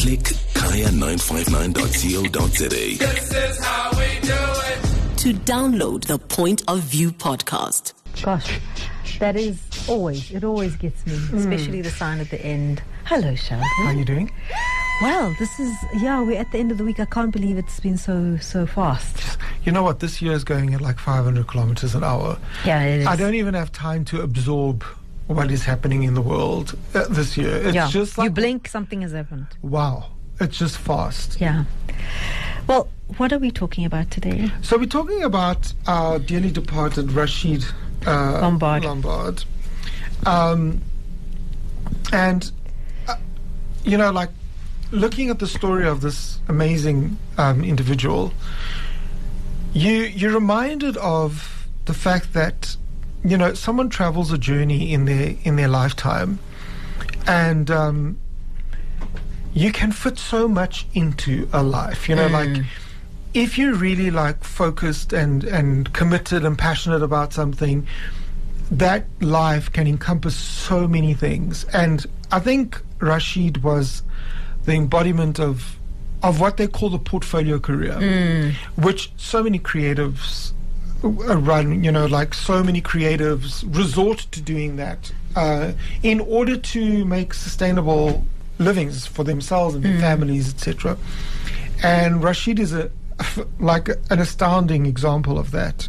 Click kaya959.co.za. This is how we do it. To download the Point of View podcast. Gosh, that is it always gets me, especially the sign at the end. Hello, Sheldon. How are you doing? Well, we're at the end of the week. I can't believe it's been so fast. You know what? This year is going at like 500 kilometers an hour. Yeah, it is. I don't even have time to absorb what is happening in the world this year. It's just like... You blink, something has happened. Wow. It's just fast. Yeah. Well, what are we talking about today? So we're talking about our dearly departed Rashid Lombard. Like looking at the story of this amazing individual, you're reminded of the fact that, someone travels a journey in their lifetime, and you can fit so much into a life. Like if you're really like focused and committed and passionate about something, that life can encompass so many things. And I think Rashid was the embodiment of what they call the portfolio career, which so many creatives run, like so many creatives resort to doing that in order to make sustainable livings for themselves and their families, etc. And Rashid is an astounding example of that.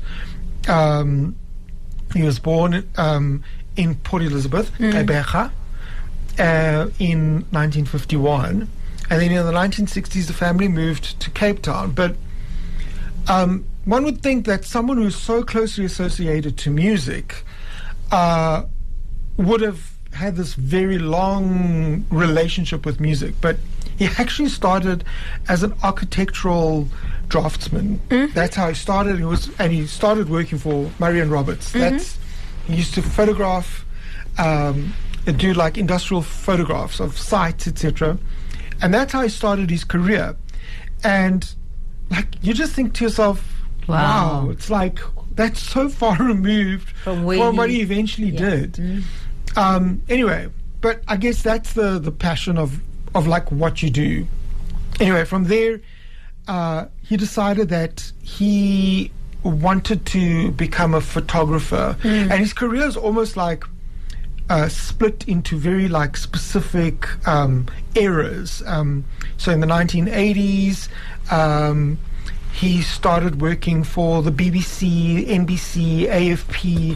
He was born in Port Elizabeth, Gqeberha, in 1951, and then in the 1960s the family moved to Cape Town. But one would think that someone who's so closely associated to music would have had this very long relationship with music, but he actually started as an architectural draftsman. That's how he started. He started working for Murray and Roberts. He used to photograph, do like industrial photographs of sites, etc. And that's how he started his career. And like you just think to yourself, wow, it's like that's so far removed from what he eventually did. Anyway, but I guess that's the passion of like what you do. Anyway, from there, he decided that he wanted to become a photographer, and his career is almost like split into very like specific eras. So in the 1980s, he started working for the BBC, NBC, AFP.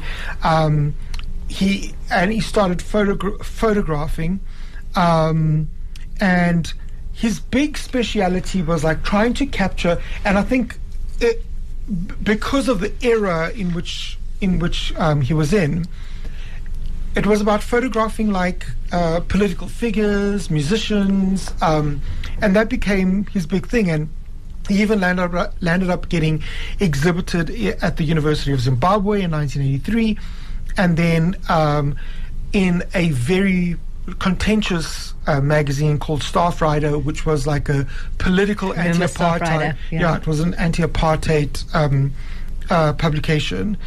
He started photographing, and his big speciality was like trying to capture. And I think because of the era in which he was in, it was about photographing like political figures, musicians, and that became his big thing. And he even landed up getting exhibited at the University of Zimbabwe in 1983. And then in a very contentious magazine called Staff Rider, which was like a political anti-apartheid. It was an anti-apartheid publication,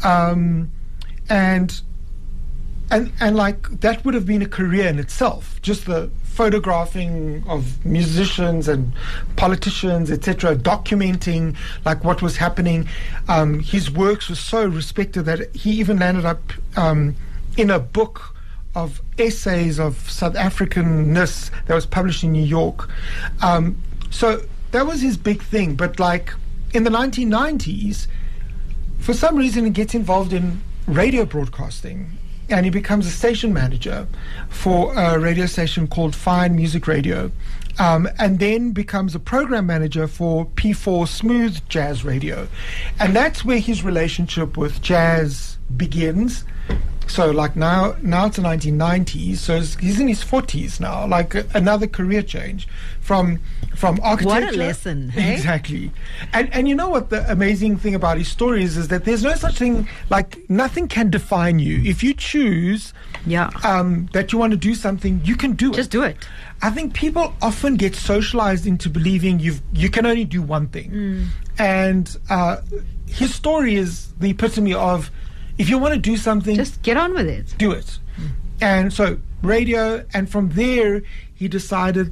and like that would have been a career in itself. Just the photographing of musicians and politicians, etc., documenting like what was happening. His works were so respected that he even landed up in a book of essays of South Africanness that was published in New York. So that was his big thing. But like in the 1990s, for some reason he gets involved in radio broadcasting. And he becomes a station manager for a radio station called Fine Music Radio, and then becomes a program manager for P4 Smooth Jazz Radio. And that's where his relationship with jazz begins. So like now it's the 1990s, so he's in his 40s now, like another career change from architecture. What a lesson, hey? Exactly. And you know what the amazing thing about his story is that there's no such thing, like nothing can define you. If you choose that you want to do something, you can do it. Just do it. I think people often get socialized into believing you can only do one thing. And his story is the epitome of, if you want to do something, just get on with it. Do it. And so radio, and from there he decided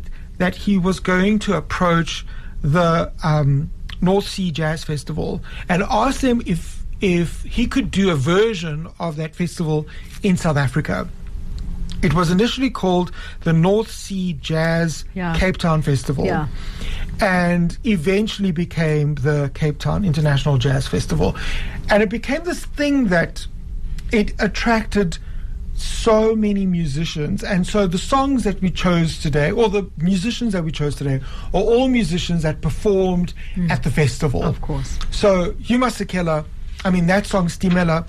that he was going to approach the North Sea Jazz Festival and asked them if he could do a version of that festival in South Africa. It was initially called the North Sea Jazz Cape Town Festival, and eventually became the Cape Town International Jazz Festival. And it became this thing that it attracted so many musicians. And so the songs that we chose today, or the musicians that we chose today, are all musicians that performed at the festival. Of course. So Hugh Masekela, I mean, that song, Stimela,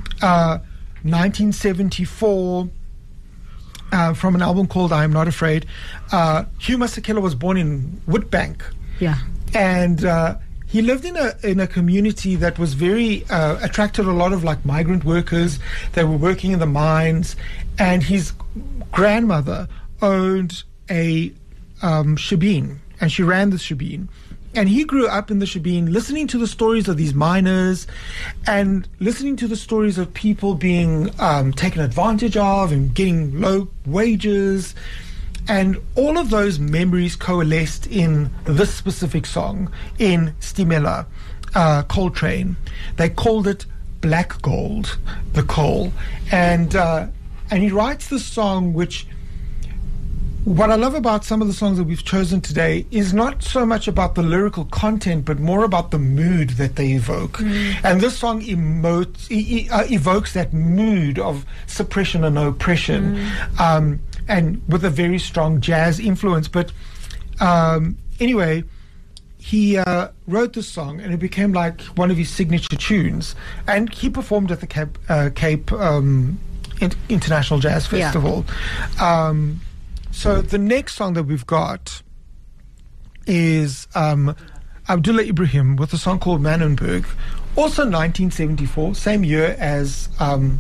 1974, from an album called I Am Not Afraid. Hugh Masekela was born in Witbank. Yeah. And he lived in a community that was very attracted a lot of like migrant workers. They were working in the mines, and his grandmother owned a shebeen, and she ran the shebeen. And he grew up in the shebeen, listening to the stories of these miners and listening to the stories of people being taken advantage of and getting low wages. And all of those memories coalesced in this specific song, in Stimela, Coltrane. They called it Black Gold, the coal. And he writes this song, which... What I love about some of the songs that we've chosen today is not so much about the lyrical content, but more about the mood that they evoke. And this song evokes that mood of suppression and oppression, and with a very strong jazz influence. But anyway, he wrote this song, and it became like one of his signature tunes. And he performed at the Cape International Jazz Festival. So the next song that we've got is Abdullah Ibrahim with a song called Manenberg, also 1974, same year as the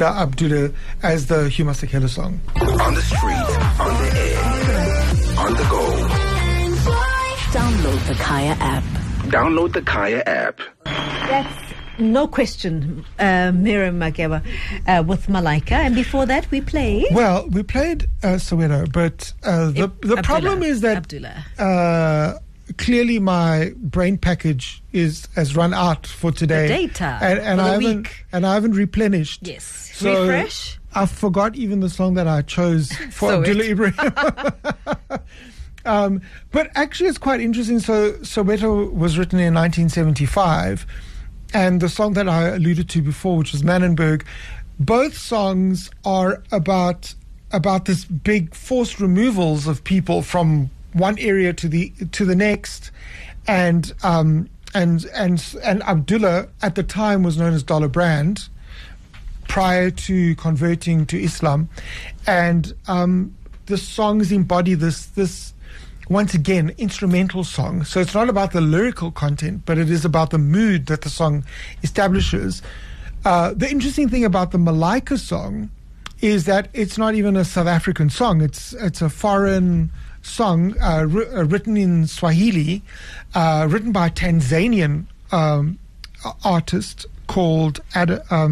Hugh Masekela song. On the street, on the air, on the go. Download the Kaya app. Download the Kaya app. That's no question, Miriam Makeba with Malaika. And before that, we played... Well, we played Soweto, but the problem is that clearly my brain package has run out for today. The data and for I the haven't week. And I haven't replenished. Yes. So Refresh. I forgot even the song that I chose for Abdullah Ibrahim. But actually, it's quite interesting. So Soweto was written in 1975. And the song that I alluded to before, which was Manenberg, both songs are about this big forced removals of people from one area to the next, and Abdullah at the time was known as Dollar Brand prior to converting to Islam, and the songs embody this. Once again, instrumental song. So it's not about the lyrical content, but it is about the mood that the song establishes. The interesting thing about the Malaika song is that it's not even a South African song. It's a foreign song written in Swahili, written by a Tanzanian artist called I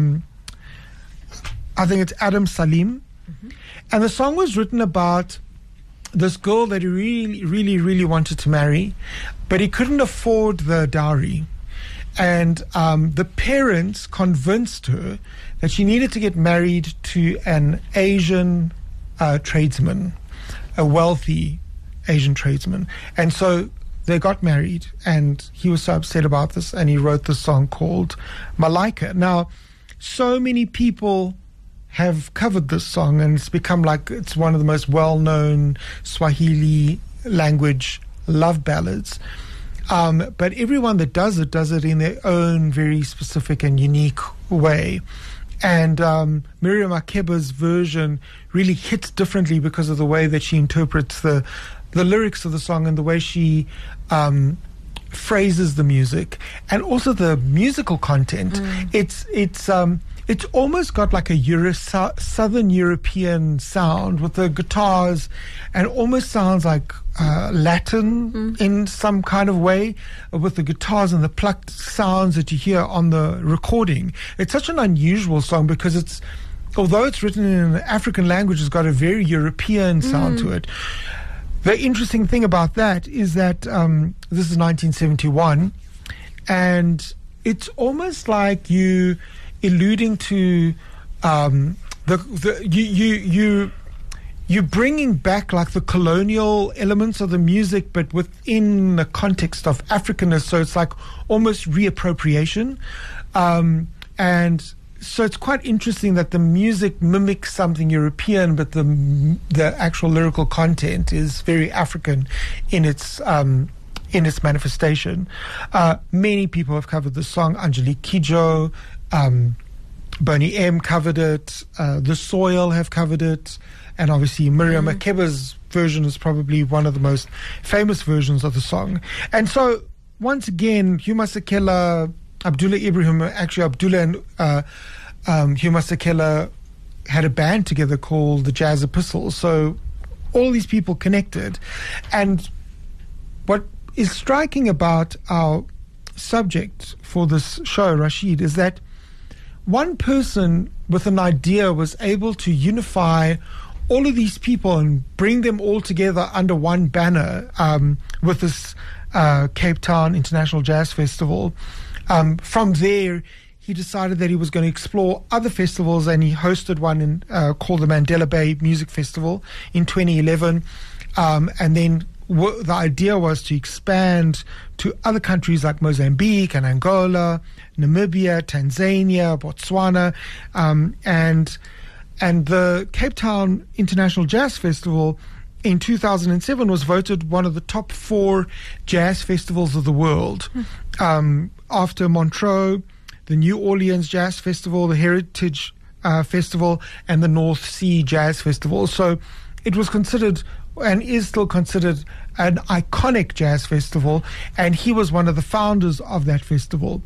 think it's Adam Salim. And the song was written about this girl that he really, really, really wanted to marry, but he couldn't afford the dowry. And the parents convinced her that she needed to get married to an Asian tradesman, a wealthy Asian tradesman. And so they got married, and he was so upset about this, and he wrote this song called Malaika. Now, so many people have covered this song, and it's become like it's one of the most well-known Swahili language love ballads. But everyone that does it in their own very specific and unique way. And Miriam Makeba's version really hits differently because of the way that she interprets the lyrics of the song and the way she phrases the music, and also the musical content. It's almost got like a Southern European sound with the guitars, and almost sounds like Latin in some kind of way, with the guitars and the plucked sounds that you hear on the recording. It's such an unusual song because although it's written in an African language, it's got a very European sound to it. the interesting thing about that is that this is 1971, and it's almost like you alluding to you're bringing back like the colonial elements of the music, but within the context of Africanness. So it's like almost reappropriation, and so it's quite interesting that the music mimics something European, but the actual lyrical content is very African in its manifestation. Many people have covered the song. Angelique Kidjo, Boney M covered it. The Soil have covered it, and obviously Miriam Makeba's version is probably one of the most famous versions of the song. And so once again, Hugh Masekela, Abdullah Ibrahim, actually Abdullah and Hugh Masekela had a band together called the Jazz Epistles. So all these people connected. And what is striking about our subject for this show, Rashid, is that one person with an idea was able to unify all of these people and bring them all together under one banner with this Cape Town International Jazz Festival. From there, he decided that he was going to explore other festivals, and he hosted one called the Mandela Bay Music Festival in 2011. And then the idea was to expand to other countries like Mozambique and Angola, Namibia, Tanzania, Botswana, and the Cape Town International Jazz Festival in 2007 was voted one of the top 4 jazz festivals of the world, after Montreux, the New Orleans Jazz Festival, the Heritage Festival, and the North Sea Jazz Festival. So it was considered, and is still considered, an iconic jazz festival, and he was one of the founders of that festival.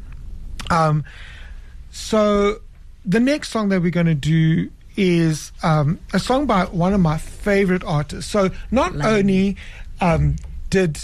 So the next song that we're going to do is a song by one of my favorite artists. So not only did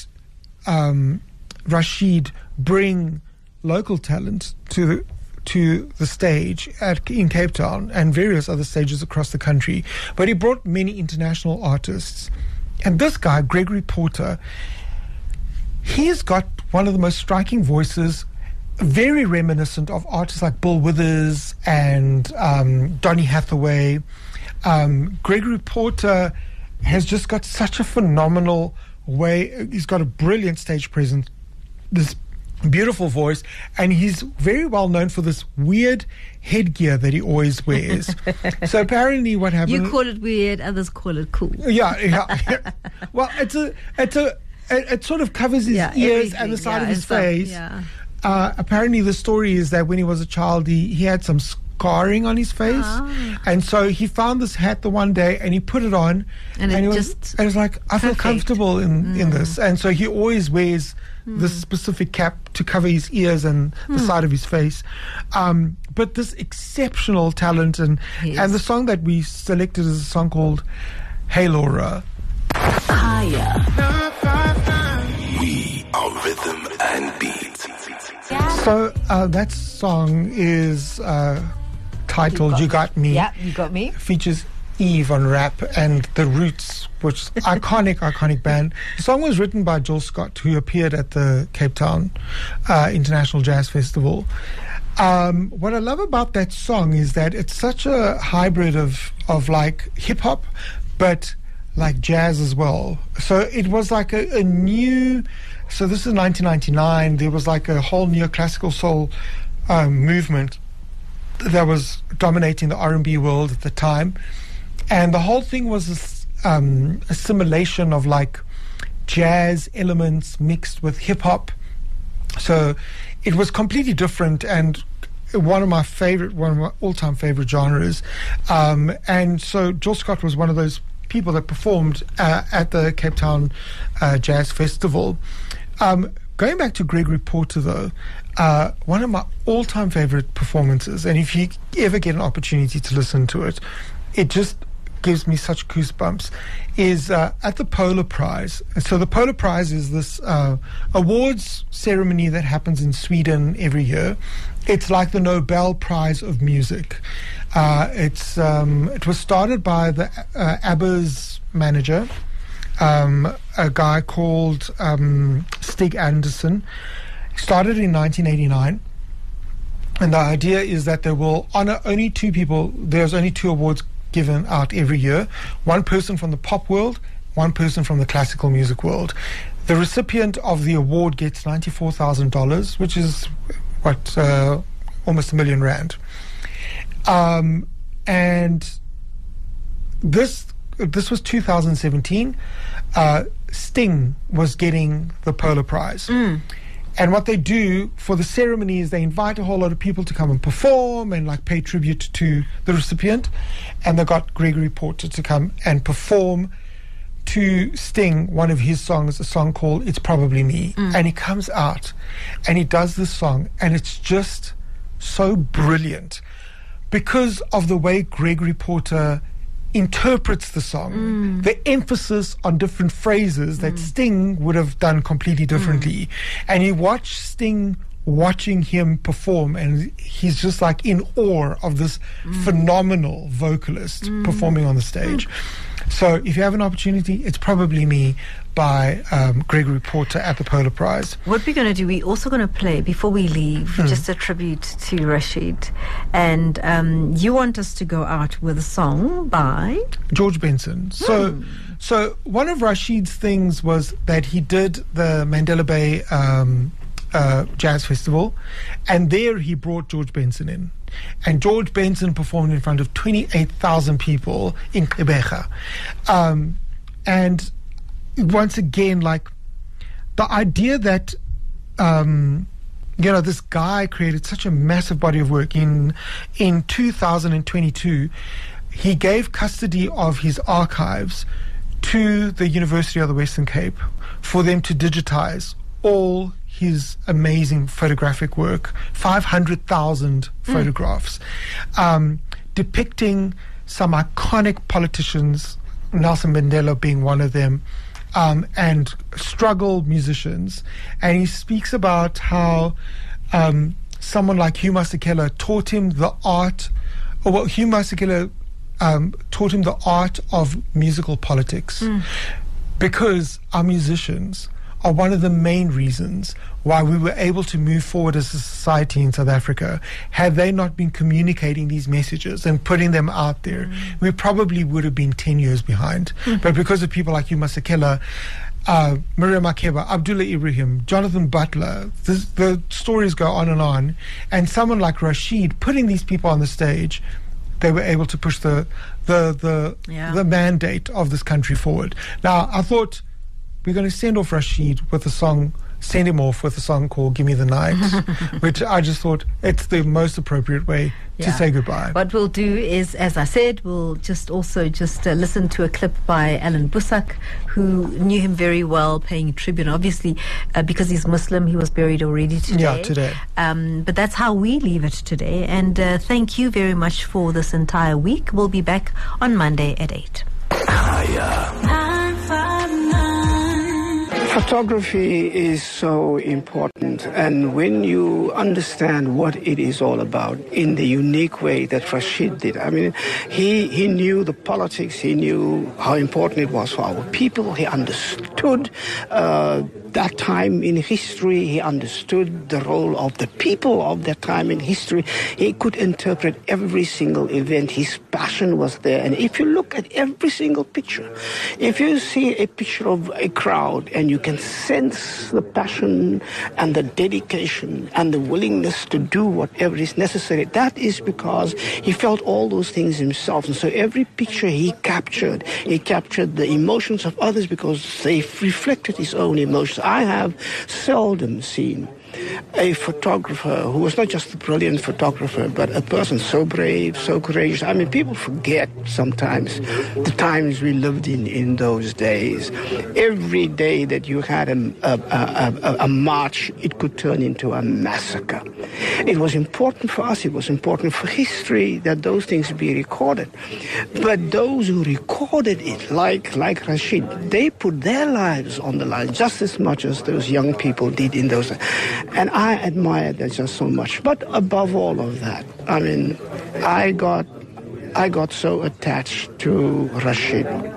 Rashid bring local talent to the stage in Cape Town and various other stages across the country, but he brought many international artists. And this guy, Gregory Porter, he's got one of the most striking voices, very reminiscent of artists like Bill Withers and Donny Hathaway. Gregory Porter has just got such a phenomenal way. He's got a brilliant stage presence, this beautiful voice, and he's very well known for this weird headgear that he always wears. So apparently what happened... You call it weird, others call it cool. Yeah. Well, it sort of covers his ears and the side of his face. Yeah. Apparently the story is that when he was a child, he had some scarring on his face, and so he found this hat the one day and he put it on, and it was like, I feel comfortable in this, and so he always wears this specific cap to cover his ears and the side of his face. But this exceptional talent, and the song that we selected is a song called Hey Laura. Higher. We are rhythm and beat. So that song is titled You Got Me. Yeah, You Got Me. Features Eve on rap and The Roots, which is iconic band. The song was written by Jill Scott, who appeared at the Cape Town International Jazz Festival. What I love about that song is that it's such a hybrid of like hip hop, but like jazz as well. So it was like a new... So this is 1999. There was like a whole neoclassical soul movement that was dominating the R&B world at the time. And the whole thing was this assimilation of like jazz elements mixed with hip-hop. So it was completely different, and one of my all-time favorite genres. And so Jill Scott was one of those people that performed at the Cape Town Jazz Festival. Going back to Gregory Porter, though, one of my all-time favorite performances, and if you ever get an opportunity to listen to it, it just gives me such goosebumps, is at the Polar Prize. So the Polar Prize is this awards ceremony that happens in Sweden every year. It's like the Nobel Prize of music. It was started by the ABBA's manager, a guy called Stig Anderson. He started in 1989. And the idea is that they will honor only two people. There's only two awards given out every year. One person from the pop world, one person from the classical music world. The recipient of the award gets $94,000, which is almost R1 million. And this was 2017. Sting was getting the Polar Prize. And what they do for the ceremony is they invite a whole lot of people to come and perform and like pay tribute to the recipient. And they got Gregory Porter to come and perform to Sting one of his songs, a song called It's Probably Me. And he comes out and he does this song, and it's just so brilliant because of the way Gregory Porter interprets the song, the emphasis on different phrases that Sting would have done completely differently. And you watch Sting watching him perform, and he's just like in awe of this phenomenal vocalist performing on the stage. So if you have an opportunity, It's Probably Me by Gregory Porter at the Polar Prize. What we're going to do, we're also going to play, before we leave, just a tribute to Rashid. And you want us to go out with a song by George Benson. So one of Rashid's things was that he did the Mandela Bay Jazz Festival, and there he brought George Benson in. And George Benson performed in front of 28,000 people in Gqeberha. And once again, like the idea that this guy created such a massive body of work. In 2022, he gave custody of his archives to the University of the Western Cape for them to digitize all his amazing photographic work, 500,000 photographs, depicting some iconic politicians, Nelson Mandela being one of them, and struggle musicians. And he speaks about how someone like Hugh Masekela taught him the art, Hugh Masekela taught him the art of musical politics, because our musicians are one of the main reasons why we were able to move forward as a society in South Africa. Had they not been communicating these messages and putting them out there, we probably would have been 10 years behind. But because of people like Hugh Masekela, Miriam Makeba, Abdullah Ibrahim, Jonathan Butler, the stories go on, and someone like Rashid putting these people on the stage, they were able to push the mandate of this country forward. Now, I thought we're going to send him off with a song called Give Me the Night, which I just thought it's the most appropriate way to say goodbye. What we'll do is, as I said, we'll just listen to a clip by Alan Busak, who knew him very well, paying tribute. Obviously, because he's Muslim, he was buried already today. Yeah, today. But that's how we leave it today. And thank you very much for this entire week. We'll be back on Monday at 8. Photography is so important, and when you understand what it is all about in the unique way that Rashid did, I mean, he knew the politics, he knew how important it was for our people, he understood that time in history, he understood the role of the people of that time in history. He could interpret every single event, his passion was there. And if you look at every single picture, if you see a picture of a crowd and you can sense the passion and the dedication and the willingness to do whatever is necessary, that is because he felt all those things himself. And so every picture he captured the emotions of others because they reflected his own emotions. I have seldom seen a photographer who was not just a brilliant photographer, but a person so brave, so courageous. I mean, people forget sometimes the times we lived in those days. Every day that you had a march, it could turn into a massacre. It was important for us, it was important for history that those things be recorded. But those who recorded it, like Rashid, they put their lives on the line just as much as those young people did in those. And I admired that just so much. But above all of that, I mean, I got so attached to Rashid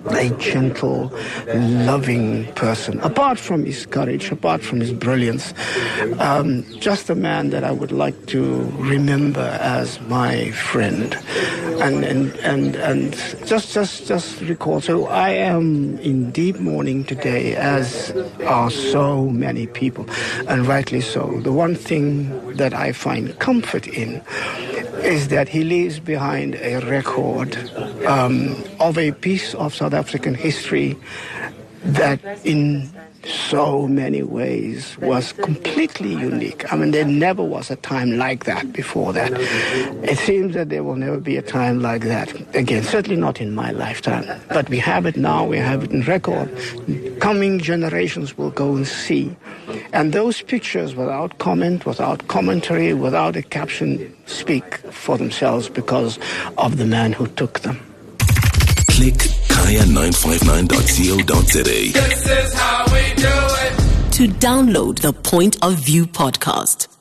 a gentle, loving person. Apart from his courage, apart from his brilliance, just a man that I would like to remember as my friend. And just recall. So I am in deep mourning today, as are so many people, and rightly so. The one thing that I find comfort in is that he leaves behind a record of a piece of South African history that in so many ways was completely unique. I mean, there never was a time like that before that. It seems that there will never be a time like that again, certainly not in my lifetime. But we have it now, we have it in record. Coming generations will go and see. And those pictures, without comment, without commentary, without a caption, speak for themselves because of the man who took them. Click kaya959.co.za. This is how we do it. To download the Point of View podcast,